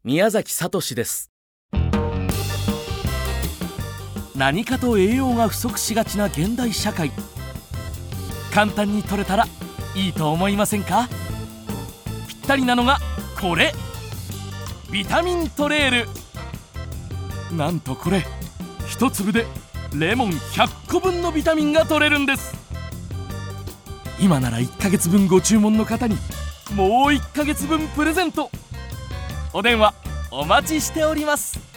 宮崎聡です。何かと栄養が不足しがちな現代社会、簡単に摂れたらいいと思いませんか？ぴったりなのがこれ、ビタミントレール。なんとこれ一粒でレモン100個分のビタミンが摂れるんです。今なら1ヶ月分ご注文の方にもう1ヶ月分プレゼント。お電話お待ちしております。